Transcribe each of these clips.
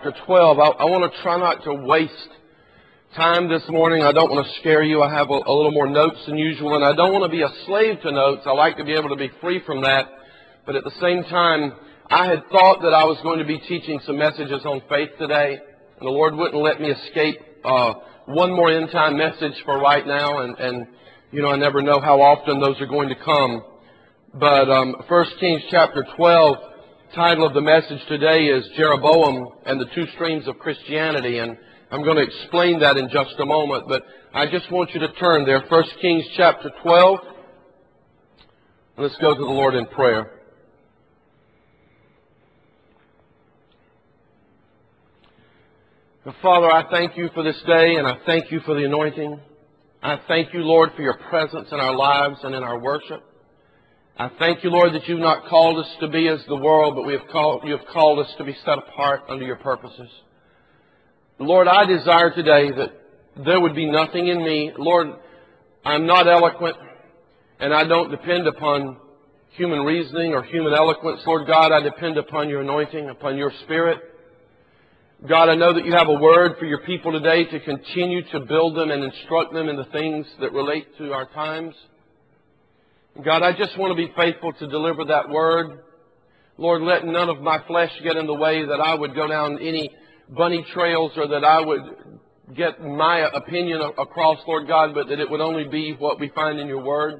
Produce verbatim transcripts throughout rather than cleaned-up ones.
chapter twelve. I, I want to try not to waste time this morning. I don't want to scare you. I have a, a little more notes than usual, and I don't want to be a slave to notes. I like to be able to be free from that. But at the same time, I had thought that I was going to be teaching some messages on faith today, and the Lord wouldn't let me escape uh, one more end-time message for right now, and, and you know, I never know how often those are going to come. But um, First Kings chapter twelve, title of the message today is Jeroboam and the Two Streams of Christianity, and I'm going to explain that in just a moment. But I just want you to turn there, First Kings chapter twelve. Let's go to the Lord in prayer. Father, I thank you for this day, and I thank you for the anointing. I thank you, Lord, for your presence in our lives and in our worship. I thank you, Lord, that you've not called us to be as the world, but we have called, you have called us to be set apart under your purposes. Lord, I desire today that there would be nothing in me. Lord, I'm not eloquent, and I don't depend upon human reasoning or human eloquence. Lord God, I depend upon your anointing, upon your Spirit. God, I know that you have a word for your people today to continue to build them and instruct them in the things that relate to our times. God, I just want to be faithful to deliver that word. Lord, let none of my flesh get in the way that I would go down any bunny trails or that I would get my opinion across, Lord God, but that it would only be what we find in your word.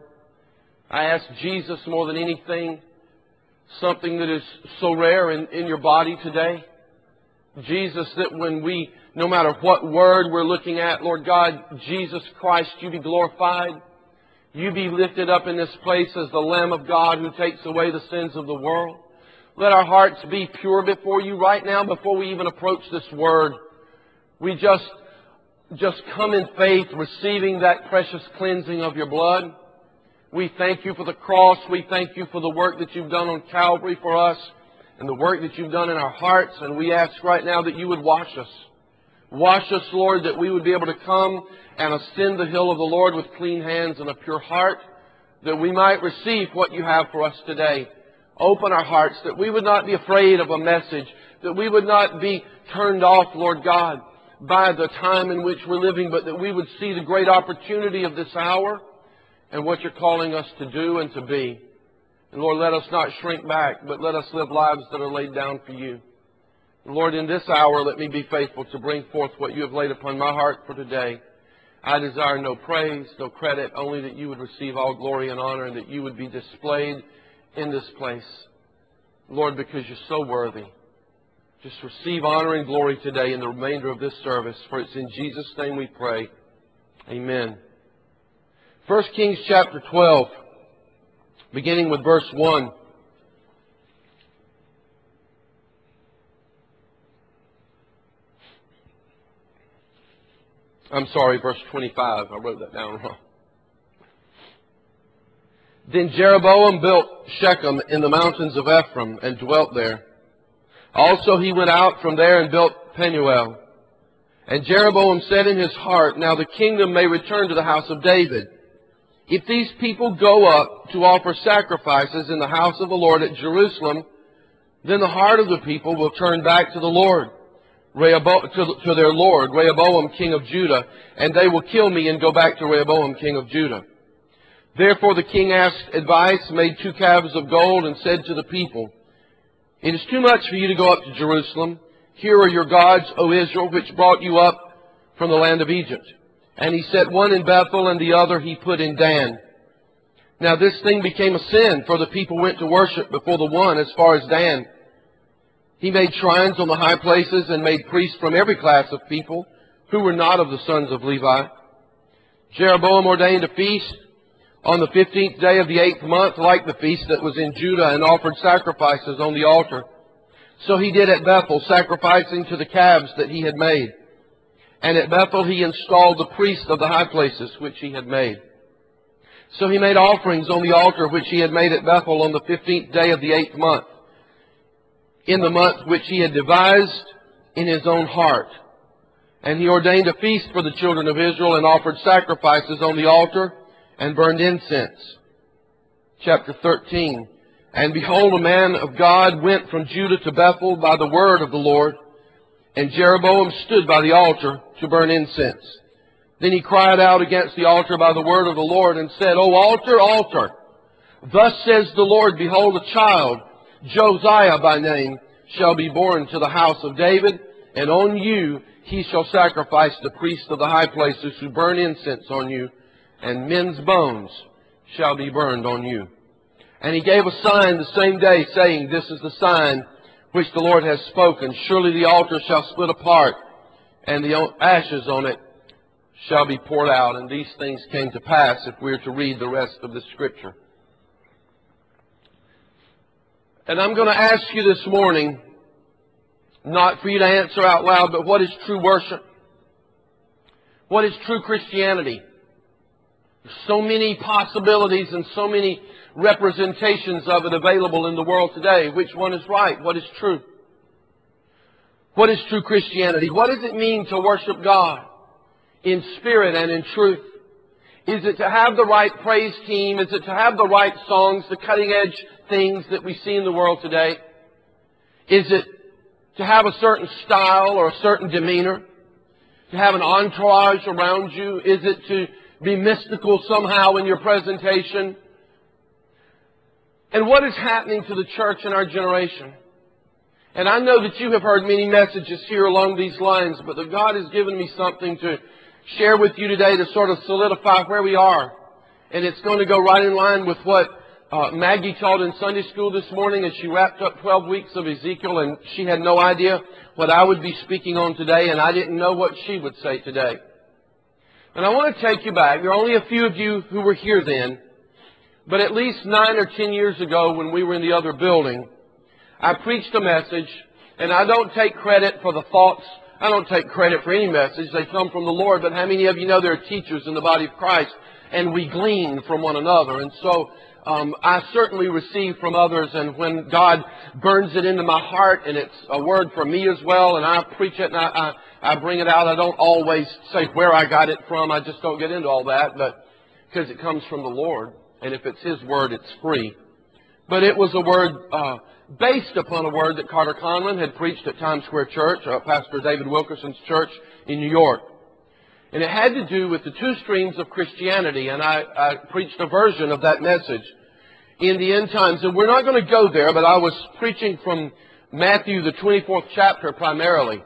I ask Jesus more than anything, something that is so rare in, in your body today. Jesus, that when we, no matter what word we're looking at, Lord God, Jesus Christ, you be glorified. You be lifted up in this place as the Lamb of God who takes away the sins of the world. Let our hearts be pure before you right now before we even approach this word. We just, just come in faith, receiving that precious cleansing of your blood. We thank you for the cross. We thank you for the work that you've done on Calvary for us and the work that you've done in our hearts. And we ask right now that you would wash us. Wash us, Lord, that we would be able to come and ascend the hill of the Lord with clean hands and a pure heart, that we might receive what you have for us today. Open our hearts, that we would not be afraid of a message, that we would not be turned off, Lord God, by the time in which we're living, but that we would see the great opportunity of this hour and what you're calling us to do and to be. And Lord, let us not shrink back, but let us live lives that are laid down for you. Lord, in this hour, let me be faithful to bring forth what you have laid upon my heart for today. I desire no praise, no credit, only that you would receive all glory and honor and that you would be displayed in this place. Lord, because you're so worthy. Just receive honor and glory today in the remainder of this service, for it's in Jesus' name we pray. Amen. First Kings chapter twelve, beginning with verse one. I'm sorry, verse twenty-five. I wrote that down wrong. Then Jeroboam built Shechem in the mountains of Ephraim and dwelt there. Also he went out from there and built Penuel. And Jeroboam said in his heart, now the kingdom may return to the house of David. If these people go up to offer sacrifices in the house of the Lord at Jerusalem, then the heart of the people will turn back to the Lord. Rehoboam, to, to their Lord, Rehoboam, king of Judah, and they will kill me and go back to Rehoboam, king of Judah. Therefore the king asked advice, made two calves of gold, and said to the people, it is too much for you to go up to Jerusalem. Here are your gods, O Israel, which brought you up from the land of Egypt. And he set one in Bethel, and the other he put in Dan. Now this thing became a sin, for the people went to worship before the one as far as Dan. He made shrines on the high places and made priests from every class of people who were not of the sons of Levi. Jeroboam ordained a feast on the fifteenth day of the eighth month, like the feast that was in Judah, and offered sacrifices on the altar. So he did at Bethel, sacrificing to the calves that he had made. And at Bethel he installed the priests of the high places which he had made. So he made offerings on the altar which he had made at Bethel on the fifteenth day of the eighth month, in the month which he had devised in his own heart. And he ordained a feast for the children of Israel and offered sacrifices on the altar and burned incense. Chapter thirteen. And behold, a man of God went from Judah to Bethel by the word of the Lord. And Jeroboam stood by the altar to burn incense. Then he cried out against the altar by the word of the Lord and said, O altar, altar, thus says the Lord, behold, a child, Josiah by name, shall be born to the house of David, and on you he shall sacrifice the priests of the high places who burn incense on you, and men's bones shall be burned on you. And he gave a sign the same day, saying, This is the sign which the Lord has spoken. Surely the altar shall split apart, and the ashes on it shall be poured out. And these things came to pass, if we are to read the rest of the Scripture. And I'm going to ask you this morning, not for you to answer out loud, but what is true worship? What is true Christianity? There's so many possibilities and so many representations of it available in the world today. Which one is right? What is true? What is true Christianity? What does it mean to worship God in spirit and in truth? Is it to have the right praise team? Is it to have the right songs, the cutting edge things that we see in the world today? Is it to have a certain style or a certain demeanor? To have an entourage around you? Is it to be mystical somehow in your presentation? And what is happening to the church in our generation? And I know that you have heard many messages here along these lines, but that God has given me something to share with you today to sort of solidify where we are. And it's going to go right in line with what uh, Maggie taught in Sunday school this morning as she wrapped up twelve weeks of Ezekiel, and she had no idea what I would be speaking on today, and I didn't know what she would say today. And I want to take you back. There are only a few of you who were here then, but at least nine or ten years ago when we were in the other building, I preached a message, and I don't take credit for the thoughts. I don't take credit for any message. They come from the Lord. But how many of you know there are teachers in the body of Christ, and we glean from one another? And so um, I certainly receive from others, and when God burns it into my heart, and it's a word for me as well, and I preach it and I, I, I bring it out. I don't always say where I got it from. I just don't get into all that, but because it comes from the Lord. And if it's His word, it's free. But it was a word uh, based upon a word that Carter Conlon had preached at Times Square Church, uh, Pastor David Wilkerson's church in New York. And it had to do with the two streams of Christianity. And I, I preached a version of that message in the end times. And we're not going to go there, but I was preaching from Matthew, the twenty-fourth chapter primarily.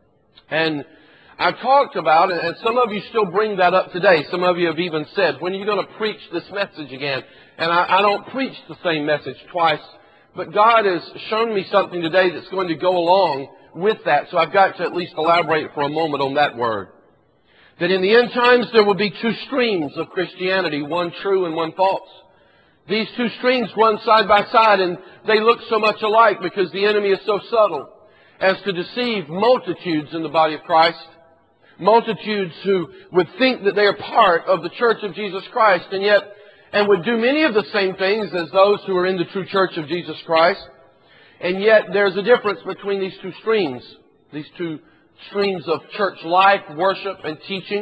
And I talked about it, and some of you still bring that up today. Some of you have even said, when are you going to preach this message again? And I, I don't preach the same message twice, but God has shown me something today that's going to go along with that. So I've got to at least elaborate for a moment on that word. That in the end times there will be two streams of Christianity, one true and one false. These two streams run side by side, and they look so much alike because the enemy is so subtle as to deceive multitudes in the body of Christ. Multitudes who would think that they are part of the church of Jesus Christ, and yet, and would do many of the same things as those who are in the true church of Jesus Christ. And yet there's a difference between these two streams, these two streams of church life, worship, and teaching.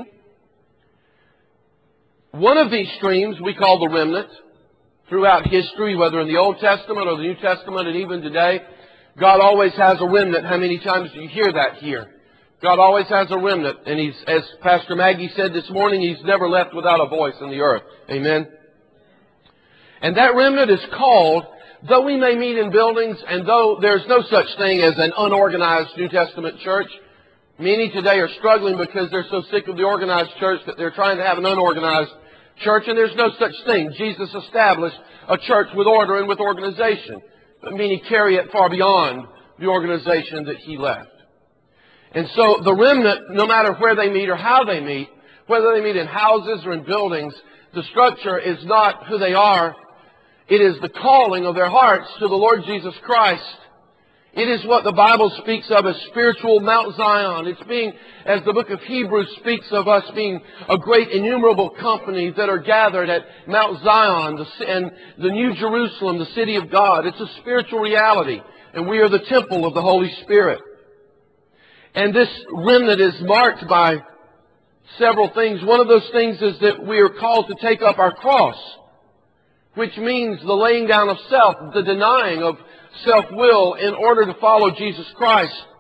One of these streams we call the remnant. Throughout history, whether in the Old Testament or the New Testament, and even today, God always has a remnant. How many times do you hear that here? God always has a remnant, and He's, as Pastor Maggie said this morning, He's never left without a voice in the earth. Amen? And that remnant is called, though we may meet in buildings, and though there's no such thing as an unorganized New Testament church, many today are struggling because they're so sick of the organized church that they're trying to have an unorganized church, and there's no such thing. Jesus established a church with order and with organization, but many carry it far beyond the organization that He left. And so the remnant, no matter where they meet or how they meet, whether they meet in houses or in buildings, the structure is not who they are. It is the calling of their hearts to the Lord Jesus Christ. It is what the Bible speaks of as spiritual Mount Zion. It's being, as the book of Hebrews speaks of us being a great innumerable company that are gathered at Mount Zion and the New Jerusalem, the city of God. It's a spiritual reality, and we are the temple of the Holy Spirit. And this remnant is marked by several things. One of those things is that we are called to take up our cross, which means the laying down of self, the denying of self-will in order to follow Jesus Christ.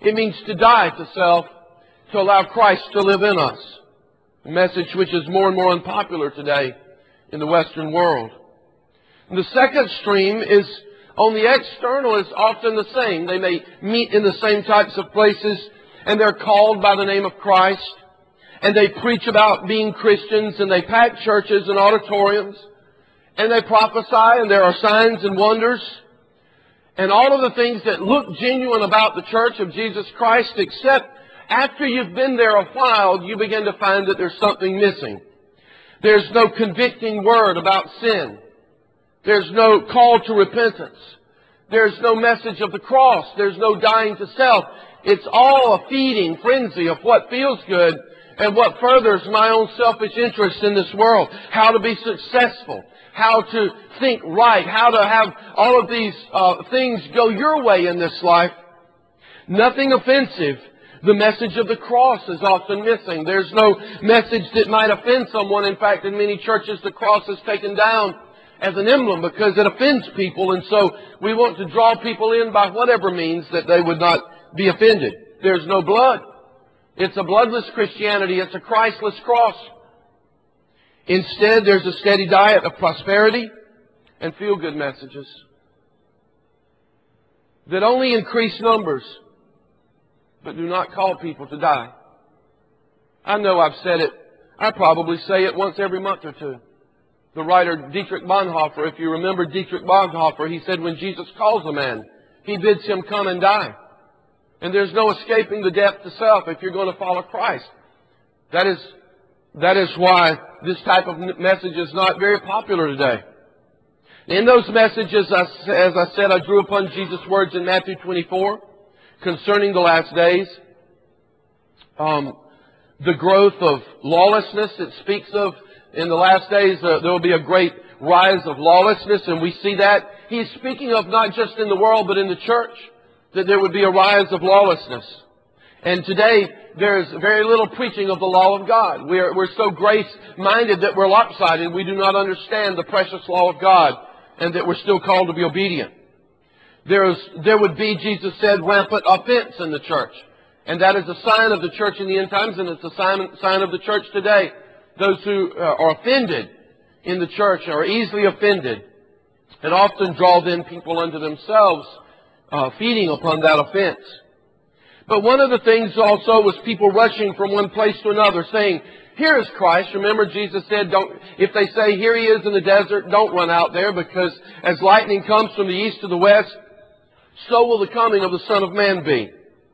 It means to die to self, to allow Christ to live in us. A message which is more and more unpopular today in the Western world. And the second stream is, on the external, is often the same. They may meet in the same types of places, and they're called by the name of Christ, and they preach about being Christians, and they pack churches and auditoriums, and they prophesy, and there are signs and wonders, and all of the things that look genuine about the church of Jesus Christ, except after you've been there a while, you begin to find that there's something missing. There's no convicting word about sin. There's no call to repentance. There's no message of the cross. There's no dying to self. It's all a feeding frenzy of what feels good and what furthers my own selfish interest in this world. How to be successful. How to think right. How to have all of these uh, things go your way in this life. Nothing offensive. The message of the cross is often missing. There's no message that might offend someone. In fact, in many churches, the cross is taken down as an emblem because it offends people. And so we want to draw people in by whatever means that they would not be offended. There's no blood. It's a bloodless Christianity. It's a Christless cross. Instead, there's a steady diet of prosperity and feel-good messages that only increase numbers, but do not call people to die. I know I've said it. I probably say it once every month or two. The writer Dietrich Bonhoeffer, if you remember Dietrich Bonhoeffer, he said when Jesus calls a man, He bids him come and die. And there's no escaping the death to self if you're going to follow Christ. That is, that is why this type of message is not very popular today. In those messages, as I said, I drew upon Jesus' words in Matthew twenty-four concerning the last days. Um, the growth of lawlessness it speaks of. In the last days, uh, there will be a great rise of lawlessness, and we see that. He's speaking of not just in the world, but in the church, that there would be a rise of lawlessness. And today, there's very little preaching of the law of God. We're, we're so grace-minded that we're lopsided. We do not understand the precious law of God, and that we're still called to be obedient. There's, there would be, Jesus said, rampant offense in the church. And that is a sign of the church in the end times, and it's a sign, sign of the church today. Those who are offended in the church are easily offended and often draw then people unto themselves, uh, feeding upon that offense. But one of the things also was people rushing from one place to another, saying, "Here is Christ." Remember, Jesus said, "Don't." If they say, "Here He is in the desert," don't run out there, because as lightning comes from the east to the west, so will the coming of the Son of Man be.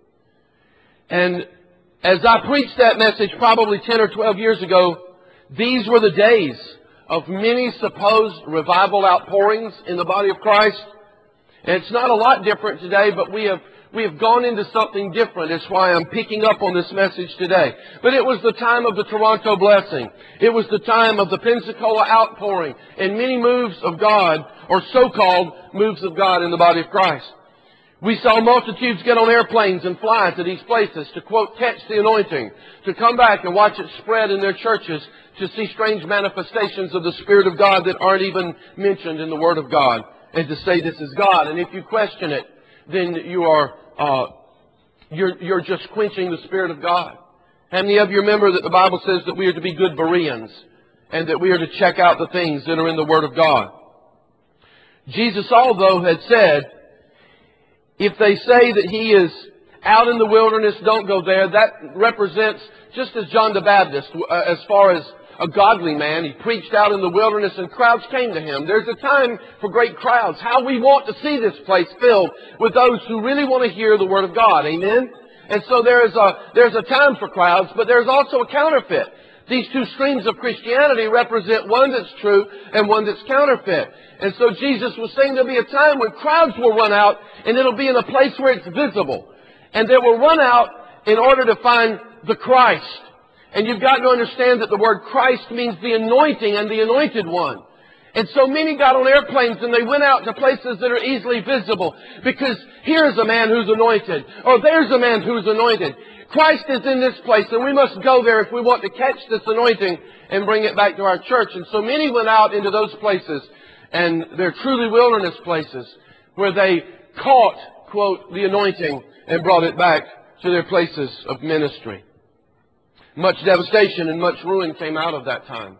And as I preached that message probably ten or twelve years ago, these were the days of many supposed revival outpourings in the body of Christ. And it's not a lot different today, but we have we have gone into something different. That's why I'm picking up on this message today. But it was the time of the Toronto blessing. It was the time of the Pensacola outpouring and many moves of God, or so-called moves of God in the body of Christ. We saw multitudes get on airplanes and fly to these places to, quote, catch the anointing, to come back and watch it spread in their churches, to see strange manifestations of the Spirit of God that aren't even mentioned in the Word of God, and to say this is God. And if you question it, then you are uh, you're, you're just quenching the Spirit of God. How many of you remember that the Bible says that we are to be good Bereans, and that we are to check out the things that are in the Word of God? Jesus, although, had said, if they say that He is out in the wilderness, don't go there. That represents, just as John the Baptist, uh, as far as a godly man, he preached out in the wilderness and crowds came to him. There's a time for great crowds. How we want to see this place filled with those who really want to hear the Word of God. Amen? And so there's a, there's a time for crowds, but there's also a counterfeit. These two streams of Christianity represent one that's true and one that's counterfeit. And so Jesus was saying there'll be a time when crowds will run out, and it'll be in a place where it's visible. And they will run out in order to find the Christ. And you've got to understand that the word Christ means the anointing and the anointed one. And so many got on airplanes and they went out to places that are easily visible, because here's a man who's anointed, or there's a man who's anointed. Christ is in this place, and we must go there if we want to catch this anointing and bring it back to our church. And so many went out into those places, and they're truly wilderness places, where they caught, quote, the anointing and brought it back to their places of ministry. Much devastation and much ruin came out of that time.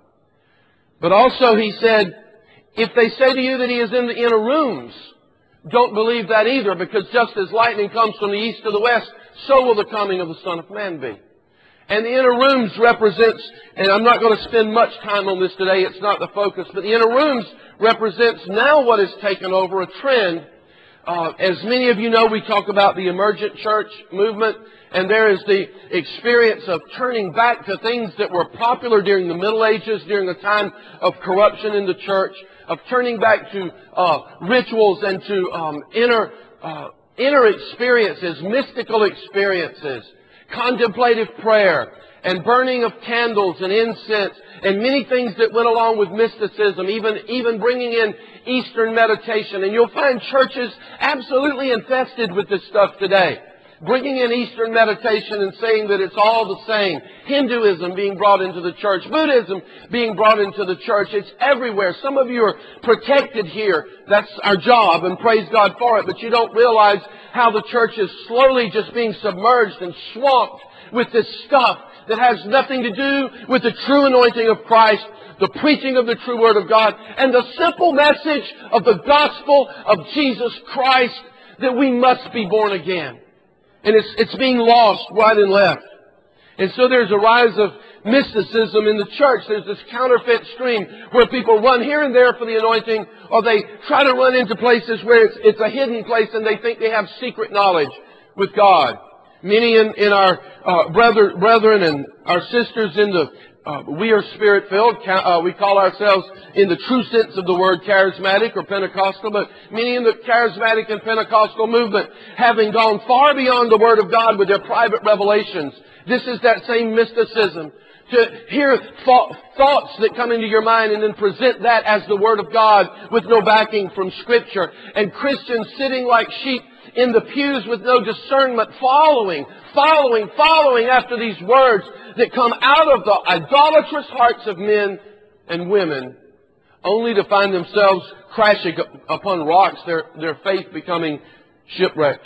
But also he said, if they say to you that he is in the inner rooms, don't believe that either, because just as lightning comes from the east to the west, so will the coming of the Son of Man be. And the inner rooms represents, and I'm not going to spend much time on this today, it's not the focus, but the inner rooms represents now what has taken over, a trend. Uh, as many of you know, we talk about the emergent church movement, and there is the experience of turning back to things that were popular during the Middle Ages, during a time of corruption in the church, of turning back to uh, rituals and to um, inner, uh, inner experiences, mystical experiences, contemplative prayer, and burning of candles and incense, and many things that went along with mysticism, even, even bringing in Eastern meditation. And you'll find churches absolutely infested with this stuff today. Bringing in Eastern meditation and saying that it's all the same. Hinduism being brought into the church. Buddhism being brought into the church. It's everywhere. Some of you are protected here. That's our job, and praise God for it. But you don't realize how the church is slowly just being submerged and swamped with this stuff that has nothing to do with the true anointing of Christ, the preaching of the true Word of God, and the simple message of the gospel of Jesus Christ, that we must be born again. And it's, it's being lost right and left. And so there's a rise of mysticism in the church. There's this counterfeit stream where people run here and there for the anointing, or they try to run into places where it's, it's a hidden place and they think they have secret knowledge with God. Many in, in our uh, brother, brethren and our sisters in the, uh, we are Spirit-filled. Uh, we call ourselves, in the true sense of the word, charismatic or Pentecostal. But many in the charismatic and Pentecostal movement, having gone far beyond the Word of God with their private revelations. This is that same mysticism. To hear thought, thoughts that come into your mind and then present that as the Word of God with no backing from Scripture. And Christians sitting like sheep in the pews with no discernment, following, following, following after these words that come out of the idolatrous hearts of men and women, only to find themselves crashing upon rocks, their, their faith becoming shipwrecked.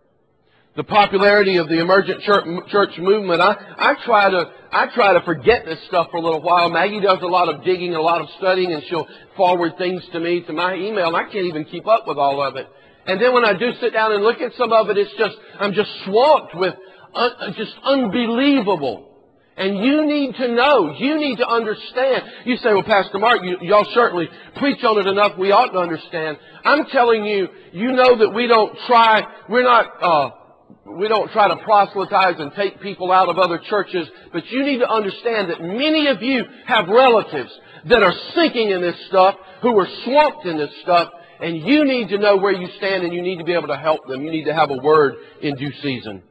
The popularity of the emergent church, church movement, I, I try to I try to forget this stuff for a little while. Maggie does a lot of digging, a lot of studying, and she'll forward things to me, to my email, and I can't even keep up with all of it. And then when I do sit down and look at some of it, it's just, I'm just swamped with un, just unbelievable. And you need to know, you need to understand. You say, well, Pastor Mark, you, y'all certainly preach on it enough, we ought to understand. I'm telling you, you know that we don't try, we're not, uh, we don't try to proselytize and take people out of other churches, but you need to understand that many of you have relatives that are sinking in this stuff, who are swamped in this stuff, and you need to know where you stand, and you need to be able to help them. You need to have a word in due season.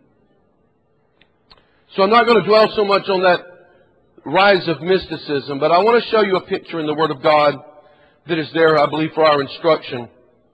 So I'm not going to dwell so much on that rise of mysticism, but I want to show you a picture in the Word of God that is there, I believe, for our instruction.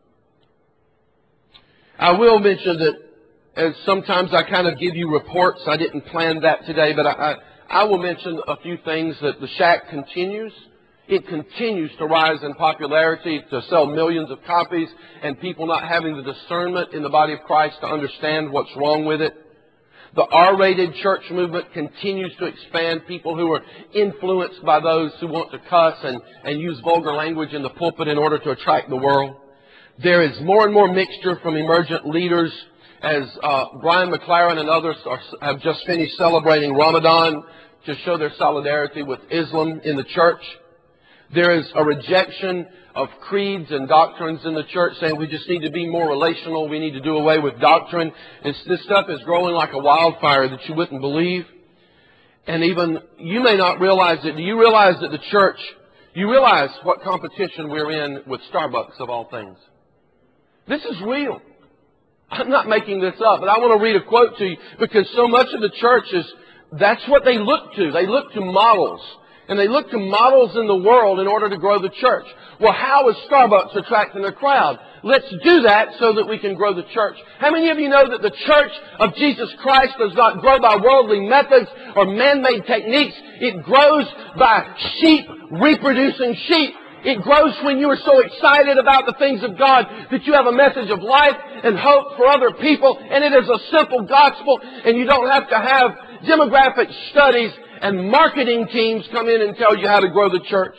I will mention that as sometimes I kind of give you reports. I didn't plan that today, but I, I, I will mention a few things. That the Shack continues. It continues to rise in popularity, to sell millions of copies, and people not having the discernment in the body of Christ to understand what's wrong with it. The R-rated church movement continues to expand. People who are influenced by those who want to cuss and, and use vulgar language in the pulpit in order to attract the world. There is more and more mixture from emergent leaders, as uh, Brian McLaren and others are, have just finished celebrating Ramadan to show their solidarity with Islam in the church. There is a rejection of creeds and doctrines in the church, saying we just need to be more relational. We need to do away with doctrine. It's, this stuff is growing like a wildfire that you wouldn't believe. And even, you may not realize it. Do you realize that the church, you realize what competition we're in with Starbucks of all things? This is real. I'm not making this up, but I want to read a quote to you, because so much of the church is, that's what they look to. They look to models. And they look to models in the world in order to grow the church. Well, how is Starbucks attracting a crowd? Let's do that so that we can grow the church. How many of you know that the church of Jesus Christ does not grow by worldly methods or man-made techniques? It grows by sheep reproducing sheep. It grows when you are so excited about the things of God that you have a message of life and hope for other people, and it is a simple gospel, and you don't have to have demographic studies and marketing teams come in and tell you how to grow the church.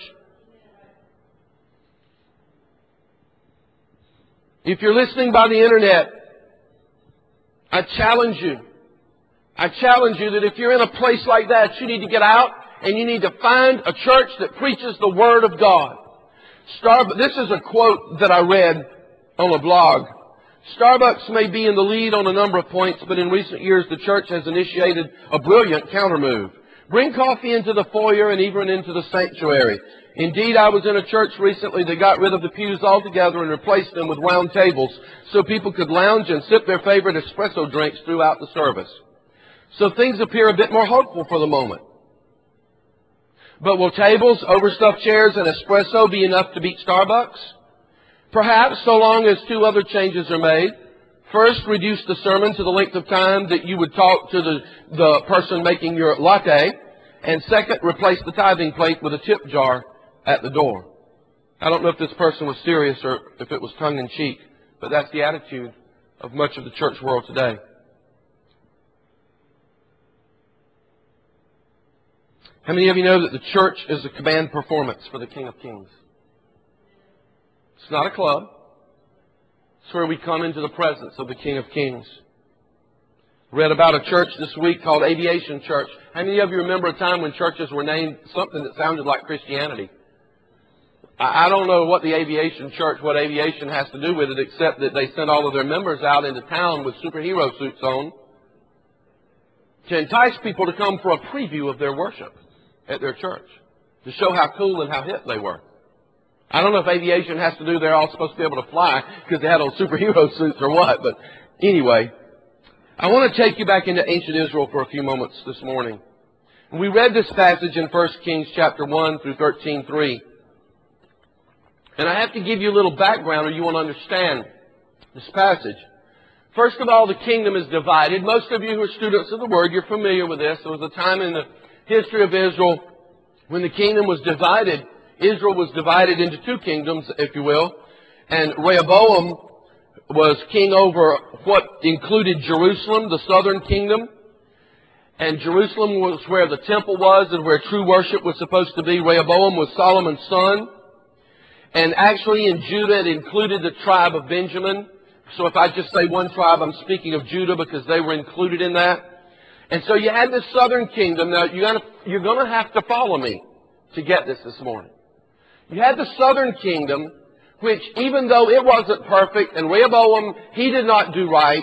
If you're listening by the internet, I challenge you. I challenge you that if you're in a place like that, you need to get out and you need to find a church that preaches the Word of God. Starbucks, this is a quote that I read on a blog. Starbucks may be in the lead on a number of points, but in recent years the church has initiated a brilliant countermove. Bring coffee into the foyer and even into the sanctuary. Indeed, I was in a church recently that got rid of the pews altogether and replaced them with round tables so people could lounge and sip their favorite espresso drinks throughout the service. So things appear a bit more hopeful for the moment. But will tables, overstuffed chairs, and espresso be enough to beat Starbucks? Perhaps, so long as two other changes are made. First, reduce the sermon to the length of time that you would talk to the, the person making your latte. And second, replace the tithing plate with a tip jar at the door. I don't know if this person was serious or if it was tongue-in-cheek, but that's the attitude of much of the church world today. How many of you know that the church is a command performance for the King of Kings? It's not a club. It's where we come into the presence of the King of Kings. Read about a church this week called Aviation Church. How many of you remember a time when churches were named something that sounded like Christianity? I don't know what the Aviation Church, what aviation has to do with it, except that they sent all of their members out into town with superhero suits on to entice people to come for a preview of their worship at their church, to show how cool and how hip they were. I don't know if aviation has to do, they're all supposed to be able to fly because they had on superhero suits or what, but anyway, I want to take you back into ancient Israel for a few moments this morning. We read this passage in First Kings chapter one through thirteen three. And I have to give you a little background or you want to understand this passage. First of all, the kingdom is divided. Most of you who are students of the Word, you're familiar with this. There was a time in the history of Israel when the kingdom was divided. Israel was divided into two kingdoms, if you will. And Rehoboam was king over what included Jerusalem, the southern kingdom. And Jerusalem was where the temple was and where true worship was supposed to be. Rehoboam was Solomon's son. And actually in Judah it included the tribe of Benjamin. So if I just say one tribe, I'm speaking of Judah because they were included in that. And so you had this southern kingdom. Now you're going to, you're going to have to follow me to get this this morning. You had the southern kingdom, which even though it wasn't perfect, and Rehoboam, he did not do right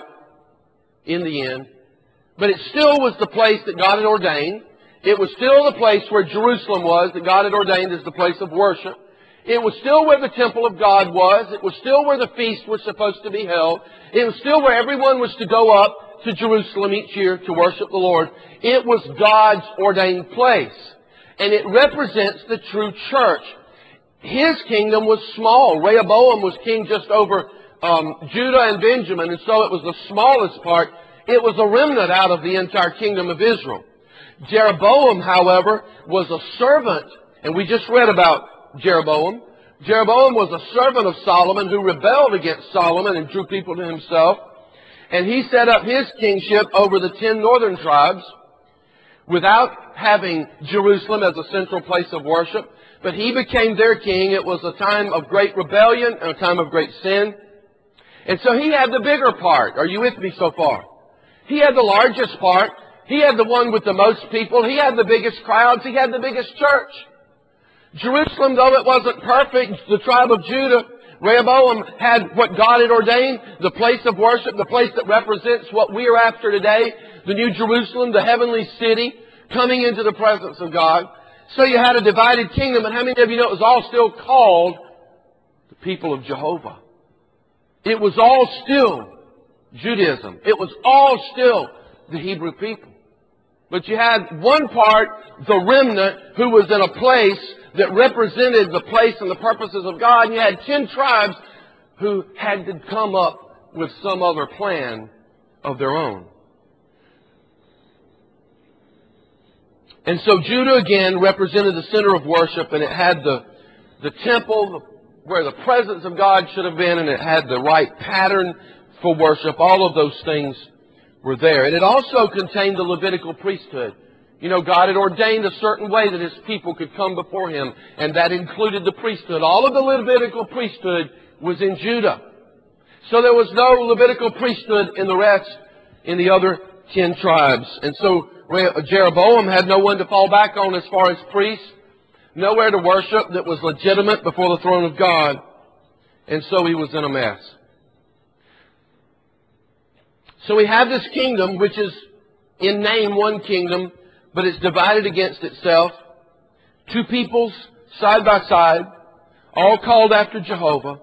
in the end, but it still was the place that God had ordained. It was still the place where Jerusalem was, that God had ordained as the place of worship. It was still where the temple of God was. It was still where the feast was supposed to be held. It was still where everyone was to go up to Jerusalem each year to worship the Lord. It was God's ordained place. And it represents the true church. His kingdom was small. Rehoboam was king just over um, Judah and Benjamin, and so it was the smallest part. It was a remnant out of the entire kingdom of Israel. Jeroboam, however, was a servant, and we just read about Jeroboam. Jeroboam was a servant of Solomon who rebelled against Solomon and drew people to himself. And he set up his kingship over the ten northern tribes without having Jerusalem as a central place of worship. But he became their king. It was a time of great rebellion and a time of great sin. And so he had the bigger part. Are you with me so far? He had the largest part. He had the one with the most people. He had the biggest crowds. He had the biggest church. Jerusalem, though it wasn't perfect, the tribe of Judah, Rehoboam had what God had ordained, the place of worship, the place that represents what we are after today, the New Jerusalem, the heavenly city, coming into the presence of God. So you had a divided kingdom, and how many of you know it was all still called the people of Jehovah? It was all still Judaism. It was all still the Hebrew people. But you had one part, the remnant, who was in a place that represented the place and the purposes of God. And you had ten tribes who had to come up with some other plan of their own. And so Judah again represented the center of worship, and it had the, the temple where the presence of God should have been, and it had the right pattern for worship. All of those things were there. And it also contained the Levitical priesthood. You know, God had ordained a certain way that His people could come before Him, and that included the priesthood. All of the Levitical priesthood was in Judah. So there was no Levitical priesthood in the rest, in the other ten tribes. And so Jeroboam had no one to fall back on as far as priests, nowhere to worship that was legitimate before the throne of God. And so he was in a mess. So we have this kingdom, which is in name one kingdom, but it's divided against itself. Two peoples side by side, all called after Jehovah.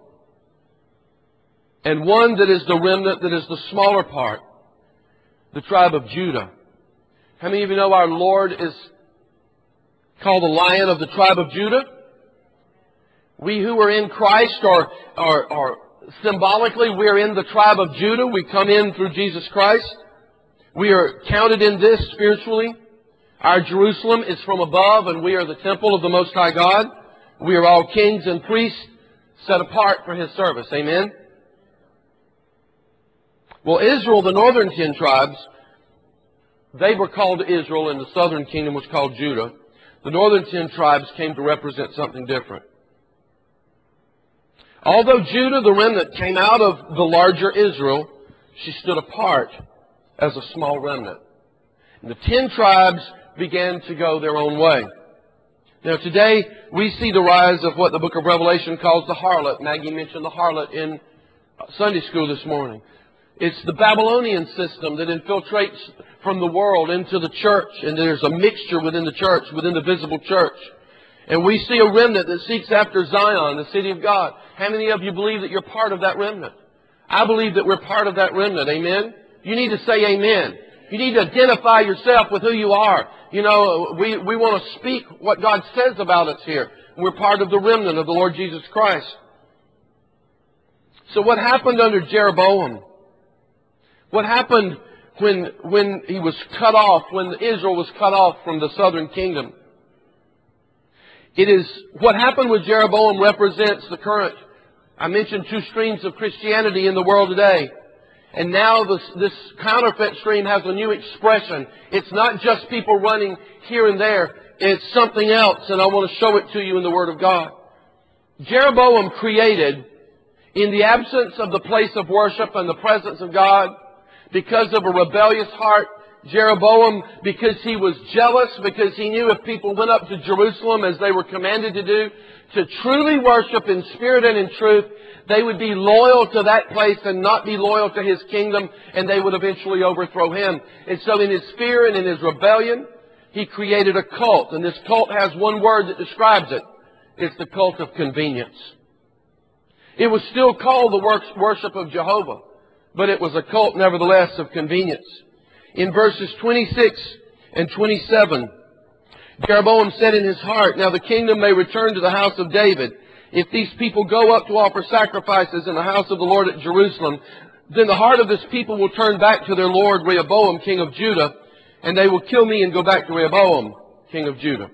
And one that is the remnant, that is the smaller part, the tribe of Judah. How many of you know our Lord is called the Lion of the tribe of Judah? We who are in Christ are, are, are symbolically, we are in the tribe of Judah. We come in through Jesus Christ. We are counted in this spiritually. Our Jerusalem is from above, and we are the temple of the Most High God. We are all kings and priests set apart for His service. Amen? Well, Israel, the northern ten tribes, they were called Israel, and the southern kingdom was called Judah. The northern ten tribes came to represent something different. Although Judah, the remnant, came out of the larger Israel, she stood apart as a small remnant. And the ten tribes began to go their own way. Now today, we see the rise of what the book of Revelation calls the harlot. Maggie mentioned the harlot in Sunday school this morning. It's the Babylonian system that infiltrates from the world into the church, and there's a mixture within the church, within the visible church. And we see a remnant that seeks after Zion, the city of God. How many of you believe that you're part of that remnant? I believe that we're part of that remnant. Amen? You need to say amen. You need to identify yourself with who you are. You know, we, we want to speak what God says about us here. We're part of the remnant of the Lord Jesus Christ. So what happened under Jeroboam? What happened when, when he was cut off, when Israel was cut off from the southern kingdom? It is, what happened with Jeroboam represents the current, I mentioned two streams of Christianity in the world today. And now this, this counterfeit stream has a new expression. It's not just people running here and there. It's something else, and I want to show it to you in the Word of God. Jeroboam created, in the absence of the place of worship and the presence of God, because of a rebellious heart, Jeroboam, because he was jealous, because he knew if people went up to Jerusalem as they were commanded to do, to truly worship in spirit and in truth, they would be loyal to that place and not be loyal to his kingdom, and they would eventually overthrow him. And so in his fear and in his rebellion, he created a cult. And this cult has one word that describes it. It's the cult of convenience. It was still called the worship of Jehovah, but it was a cult nevertheless of convenience. In verses twenty-six and twenty-seven, Jeroboam said in his heart, "Now the kingdom may return to the house of David. If these people go up to offer sacrifices in the house of the Lord at Jerusalem, then the heart of this people will turn back to their Lord Rehoboam, king of Judah, and they will kill me and go back to Rehoboam, king of Judah."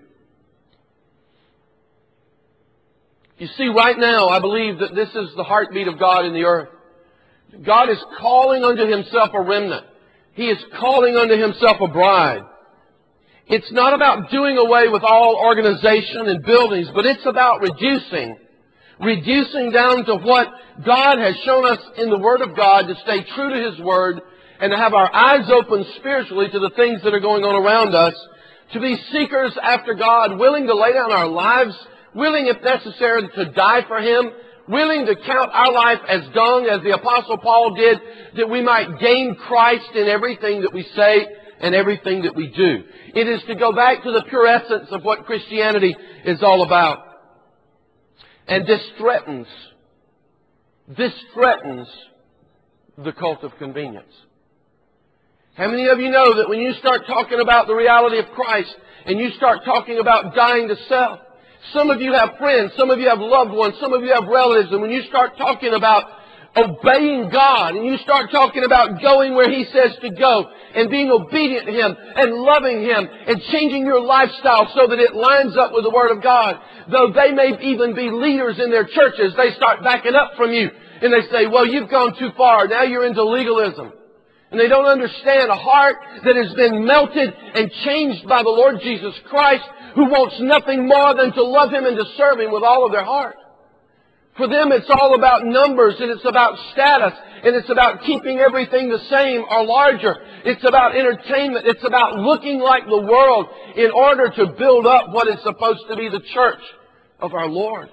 You see, right now, I believe that this is the heartbeat of God in the earth. God is calling unto Himself a remnant. He is calling unto Himself a bride. It's not about doing away with all organization and buildings, but it's about reducing. Reducing down to what God has shown us in the Word of God, to stay true to His Word and to have our eyes open spiritually to the things that are going on around us. To be seekers after God, willing to lay down our lives, willing if necessary to die for Him, willing to count our life as dung, as the Apostle Paul did, that we might gain Christ in everything that we say and everything that we do. It is to go back to the pure essence of what Christianity is all about. And this threatens, this threatens the cult of convenience. How many of you know that when you start talking about the reality of Christ and you start talking about dying to self, some of you have friends, some of you have loved ones, some of you have relatives, and when you start talking about obeying God, and you start talking about going where He says to go, and being obedient to Him, and loving Him, and changing your lifestyle so that it lines up with the Word of God, though they may even be leaders in their churches, they start backing up from you. And they say, well, you've gone too far. Now you're into legalism. And they don't understand a heart that has been melted and changed by the Lord Jesus Christ, who wants nothing more than to love Him and to serve Him with all of their heart. For them, it's all about numbers, and it's about status, and it's about keeping everything the same or larger. It's about entertainment. It's about looking like the world in order to build up what is supposed to be the church of our Lord.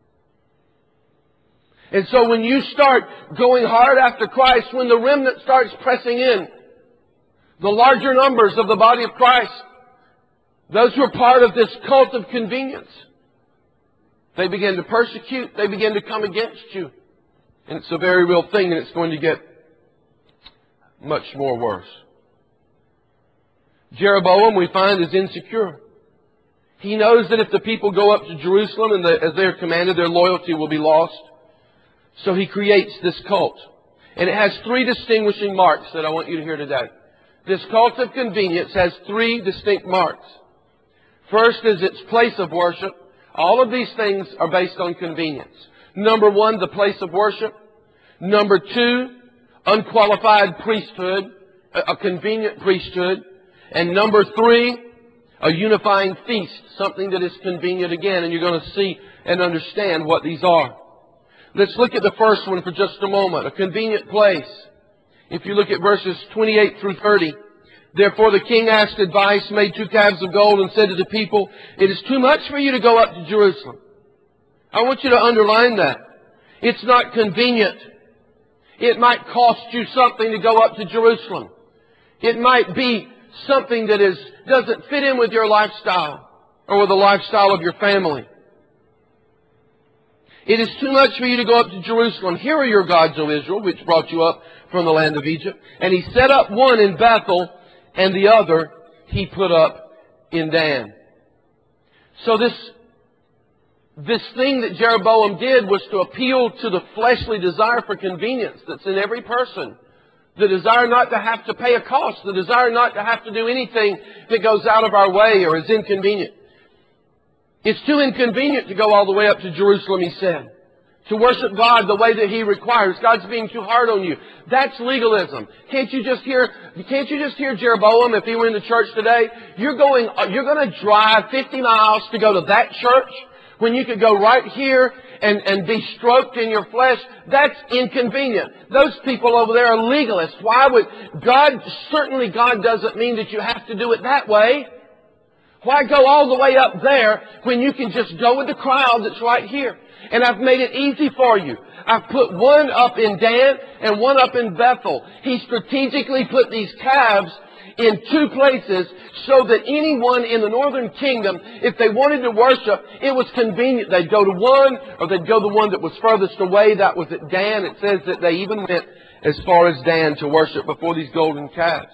And so when you start going hard after Christ, when the remnant starts pressing in, the larger numbers of the body of Christ, those who are part of this cult of convenience, they begin to persecute, they begin to come against you. And it's a very real thing, and it's going to get much more worse. Jeroboam, we find, is insecure. He knows that if the people go up to Jerusalem and the, as they are commanded, their loyalty will be lost. So he creates this cult. And it has three distinguishing marks that I want you to hear today. This cult of convenience has three distinct marks. First is its place of worship. All of these things are based on convenience. Number one, the place of worship. Number two, unqualified priesthood, a convenient priesthood. And number three, a unifying feast, something that is convenient again. And you're going to see and understand what these are. Let's look at the first one for just a moment. A convenient place. If you look at verses twenty-eight through thirty. Therefore the king asked advice, made two calves of gold, and said to the people, it is too much for you to go up to Jerusalem. I want you to underline that. It's not convenient. It might cost you something to go up to Jerusalem. It might be something that is doesn't fit in with your lifestyle or with the lifestyle of your family. It is too much for you to go up to Jerusalem. Here are your gods, O Israel, which brought you up from the land of Egypt. And he set up one in Bethel, and the other he put up in Dan. So this, this thing that Jeroboam did was to appeal to the fleshly desire for convenience that's in every person. The desire not to have to pay a cost. The desire not to have to do anything that goes out of our way or is inconvenient. It's too inconvenient to go all the way up to Jerusalem, he said. To worship God the way that He requires. God's being too hard on you. That's legalism. Can't you just hear, can't you just hear Jeroboam if he were in the church today? You're going, you're going to drive fifty miles to go to that church when you could go right here and, and be stroked in your flesh. That's inconvenient. Those people over there are legalists. Why would God, certainly God doesn't mean that you have to do it that way. Why go all the way up there when you can just go with the crowd that's right here? And I've made it easy for you. I've put one up in Dan and one up in Bethel. He strategically put these calves in two places so that anyone in the northern kingdom, if they wanted to worship, it was convenient. They'd go to one or they'd go to the one that was furthest away. That was at Dan. It says that they even went as far as Dan to worship before these golden calves.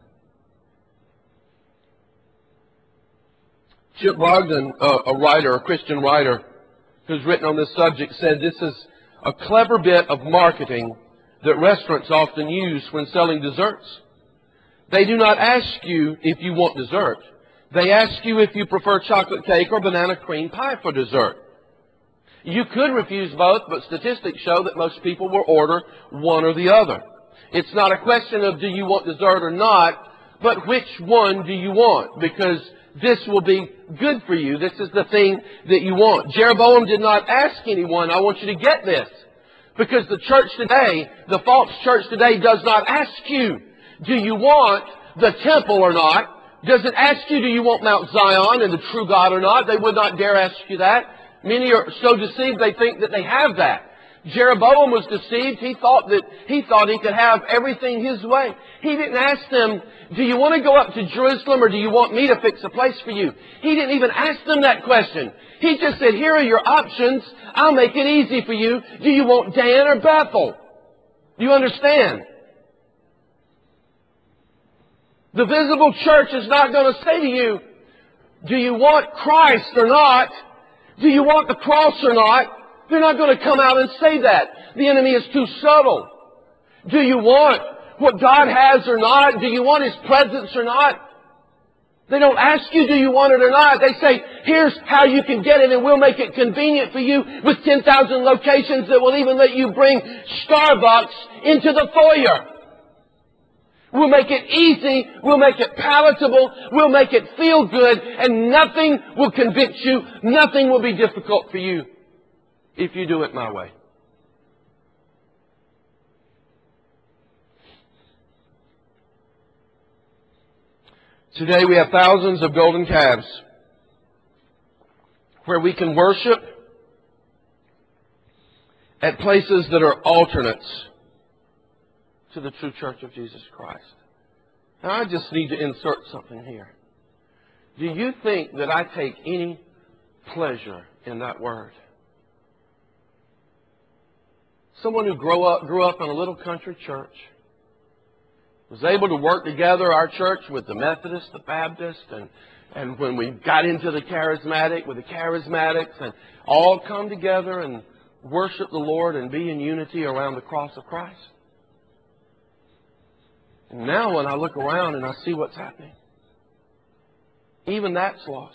Chip Brogden, a writer, a Christian writer, who's written on this subject, said this is a clever bit of marketing that restaurants often use when selling desserts. They do not ask you if you want dessert. They ask you if you prefer chocolate cake or banana cream pie for dessert. You could refuse both, but statistics show that most people will order one or the other. It's not a question of do you want dessert or not, but which one do you want? Because this will be good for you. This is the thing that you want. Jeroboam did not ask anyone, I want you to get this. Because the church today, the false church today does not ask you, do you want the temple or not? Does it ask you, do you want Mount Zion and the true God or not? They would not dare ask you that. Many are so deceived they think that they have that. Jeroboam was deceived. He thought that he thought he could have everything his way. He didn't ask them, do you want to go up to Jerusalem or do you want me to fix a place for you? He didn't even ask them that question. He just said, here are your options. I'll make it easy for you. Do you want Dan or Bethel? Do you understand? The visible church is not going to say to you, do you want Christ or not? Do you want the cross or not? They're not going to come out and say that. The enemy is too subtle. Do you want what God has or not? Do you want His presence or not? They don't ask you, do you want it or not? They say, here's how you can get it, and we'll make it convenient for you with ten thousand locations that will even let you bring Starbucks into the foyer. We'll make it easy. We'll make it palatable. We'll make it feel good. And nothing will convince you. Nothing will be difficult for you if you do it my way. Today we have thousands of golden calves where we can worship at places that are alternates to the true church of Jesus Christ. Now I just need to insert something here. Do you think that I take any pleasure in that word? Someone who grew up, grew up in a little country church, was able to work together, our church, with the Methodist, the Baptist, and, and when we got into the Charismatic, with the Charismatics, and all come together and worship the Lord and be in unity around the cross of Christ. And now when I look around and I see what's happening, even that's lost.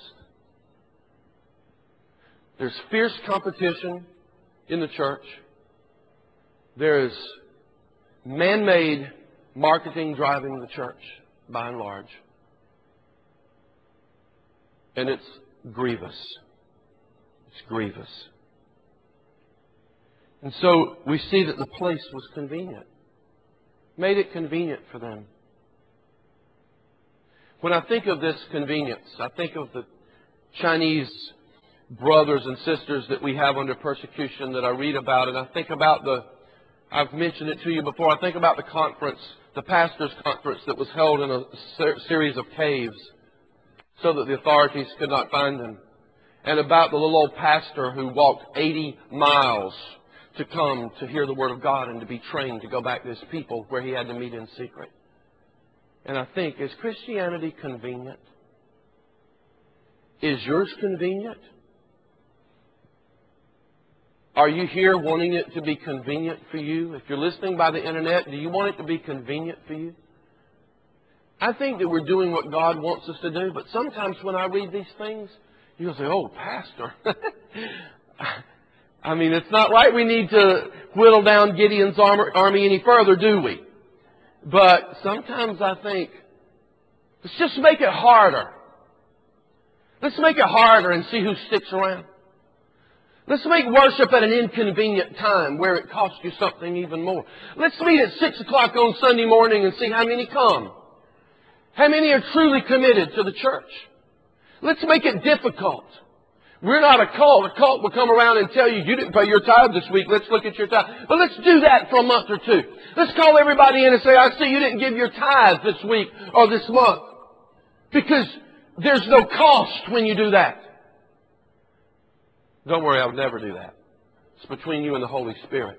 There's fierce competition in the church. There is man-made marketing driving the church, by and large. And it's grievous. It's grievous. And so we see that the place was convenient. Made it convenient for them. When I think of this convenience, I think of the Chinese brothers and sisters that we have under persecution that I read about, and I think about the, I've mentioned it to you before, I think about the conference, the pastor's conference that was held in a ser- series of caves so that the authorities could not find them. And about the little old pastor who walked eighty miles to come to hear the Word of God and to be trained to go back to his people where he had to meet in secret. And I think, is Christianity convenient? Is yours convenient? Are you here wanting it to be convenient for you? If you're listening by the internet, do you want it to be convenient for you? I think that we're doing what God wants us to do, but sometimes when I read these things, you'll say, oh, Pastor. I mean, it's not like we need to whittle down Gideon's army any further, do we? But sometimes I think, let's just make it harder. Let's make it harder and see who sticks around. Let's make worship at an inconvenient time where it costs you something even more. Let's meet at six o'clock on Sunday morning and see how many come. How many are truly committed to the church? Let's make it difficult. We're not a cult. A cult will come around and tell you, you didn't pay your tithe this week. Let's look at your tithe. But let's do that for a month or two. Let's call everybody in and say, I see you didn't give your tithe this week or this month. Because there's no cost when you do that. Don't worry, I would never do that. It's between you and the Holy Spirit.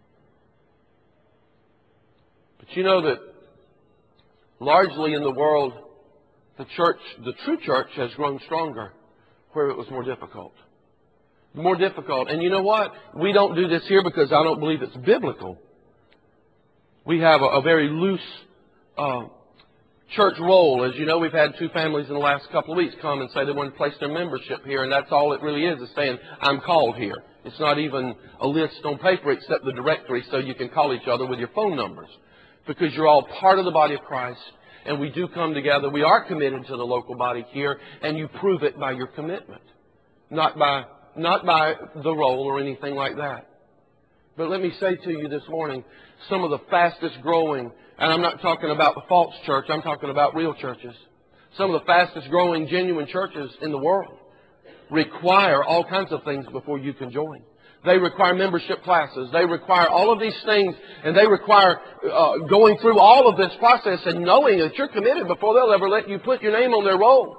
But you know that largely in the world, the church, the true church has grown stronger where it was more difficult. More difficult. And you know what? We don't do this here because I don't believe it's biblical. We have a, a very loose uh, church roll. As you know, we've had two families in the last couple of weeks come and say they want to place their membership here, and that's all it really is, is saying, I'm called here. It's not even a list on paper except the directory so you can call each other with your phone numbers. Because you're all part of the body of Christ, and we do come together. We are committed to the local body here, and you prove it by your commitment. Not by, not by the roll or anything like that. But let me say to you this morning, some of the fastest growing, and I'm not talking about the false church, I'm talking about real churches. Some of the fastest growing genuine churches in the world require all kinds of things before you can join. They require membership classes. They require all of these things, and they require uh, going through all of this process and knowing that you're committed before they'll ever let you put your name on their roll.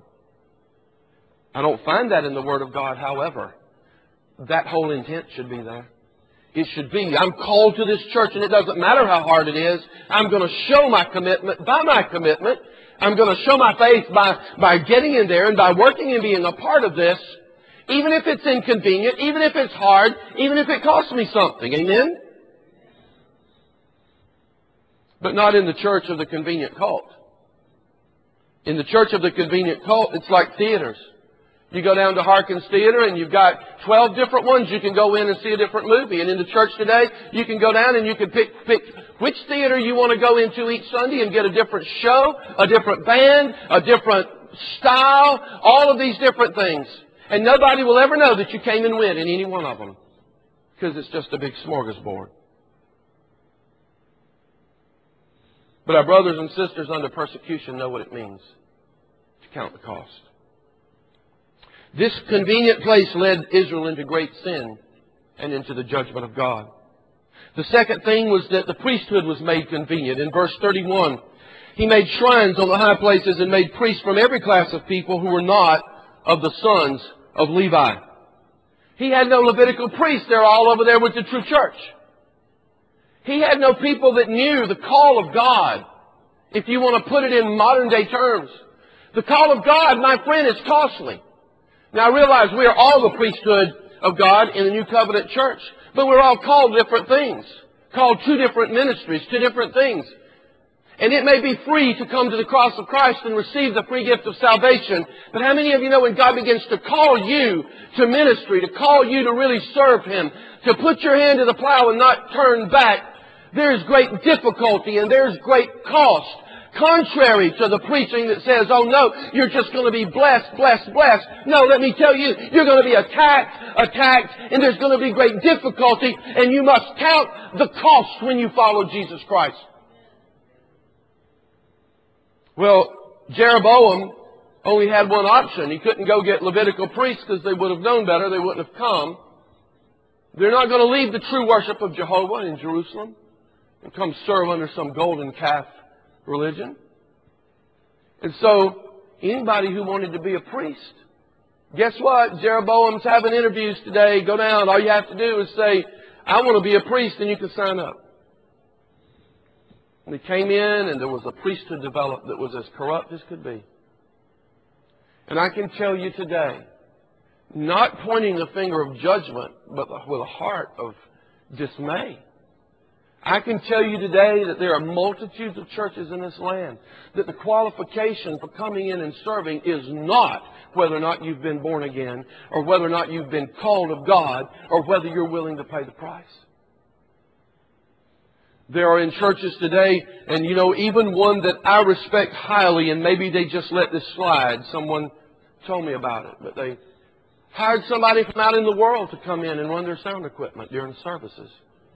I don't find that in the Word of God, however. That whole intent should be there. It should be, I'm called to this church, and it doesn't matter how hard it is. I'm going to show my commitment by my commitment. I'm going to show my faith by, by getting in there and by working and being a part of this. Even if it's inconvenient, even if it's hard, even if it costs me something. Amen? But not in the church of the convenient cult. In the church of the convenient cult, it's like theaters. You go down to Harkins Theater and you've got twelve different ones you can go in and see a different movie. And in the church today, you can go down and you can pick, pick which theater you want to go into each Sunday and get a different show, a different band, a different style, all of these different things. And nobody will ever know that you came and went in any one of them because it's just a big smorgasbord. But our brothers and sisters under persecution know what it means to count the cost. This convenient place led Israel into great sin and into the judgment of God. The second thing was that the priesthood was made convenient. In verse thirty-one, He made shrines on the high places and made priests from every class of people who were not of the sons of Levi. He had no Levitical priests. They're all over there with the true church. He had no people that knew the call of God, if you want to put it in modern day terms. The call of God, my friend, is costly. Now, I realize we are all the priesthood of God in the New Covenant Church, but we're all called different things, called two different ministries, two different things. And it may be free to come to the cross of Christ and receive the free gift of salvation, but how many of you know when God begins to call you to ministry, to call you to really serve Him, to put your hand to the plow and not turn back, there's great difficulty and there's great cost. Contrary to the preaching that says, oh no, you're just going to be blessed, blessed, blessed. No, let me tell you, you're going to be attacked, attacked, and there's going to be great difficulty, and you must count the cost when you follow Jesus Christ. Well, Jeroboam only had one option. He couldn't go get Levitical priests because they would have known better. They wouldn't have come. They're not going to leave the true worship of Jehovah in Jerusalem and come serve under some golden calf religion. And so, anybody who wanted to be a priest, guess what? Jeroboam's having interviews today. Go down. All you have to do is say, I want to be a priest, and you can sign up. And he came in, and there was a priesthood developed that was as corrupt as could be. And I can tell you today, not pointing the finger of judgment, but with a heart of dismay, I can tell you today that there are multitudes of churches in this land that the qualification for coming in and serving is not whether or not you've been born again, or whether or not you've been called of God, or whether you're willing to pay the price. There are in churches today, and you know, even one that I respect highly, and maybe they just let this slide. Someone told me about it, but they hired somebody from out in the world to come in and run their sound equipment during the services.